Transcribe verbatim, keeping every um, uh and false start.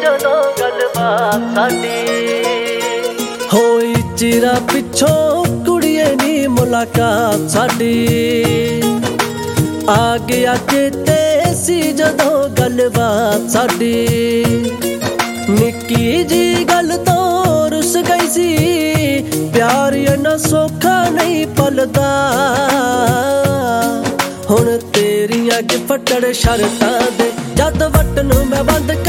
ਜਦੋਂ ਗੱਲਬਾਤ ਸਾਡੀ ਹੋਈ ਚਿਰਾਂ ਪਿੱਛੋਂ ਕੁੜੀਏ ਨੀ ਮੁਲਾਕਾਤ ਸਾਡੀ ਆ ਗਿਆ ਚੇਤੇ ਸੀ ਜਦੋਂ ਗੱਲਬਾਤ ਸਾਡੀ ਨਿੱਕੀ ਜੀ ਗੱਲ ਤੋਂ ਰੁੱਸ ਗਈ ਸੀ ਪਿਆਰ ਇੰਨਾ ਸੌਖਾ ਨਹੀਂ ਪਲਦਾ ਹੁਣ ਤੇਰੀਆਂ ਕਿ ਫੱਟੜ ਸ਼ਰਤਾਂ ਦੇ ਜਦ ਵੱਟ ਨੂੰ ਮੈਂ ਬੰਦ